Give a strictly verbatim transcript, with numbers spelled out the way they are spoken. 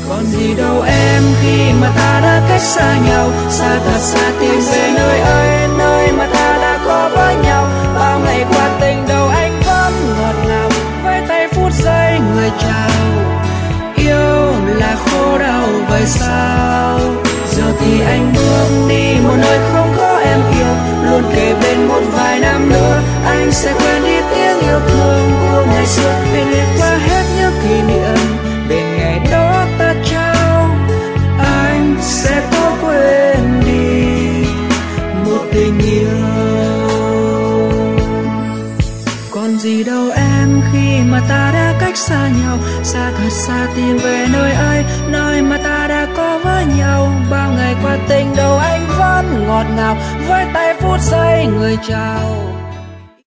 Còn gì đâu em khi mà ta đã cách xa nhau, xa thật xa tìm về nơi ấy, nơi mà ta đã có với nhau. Bao ngày qua tình đầu anh vẫn ngọt ngào, với tay phút giây người chào. Yêu là khổ đau vậy sao? Giờ thì anh bước đi một nơi không có em yêu, luôn kề bên một vài năm nữa anh sẽ quên đi tiếng yêu thương của ngày xưa, để liệt qua hết những kỷ niệm về ngày đó ta trao. Anh sẽ có quên đi một tình yêu. Còn gì đâu em khi mà ta đã cách xa nhau, xa thật xa tìm về nơi ấy, nơi mà ta đã có với nhau. Bao ngày qua tình đầu anh vẫn ngọt ngào, với tay phút giây người chào.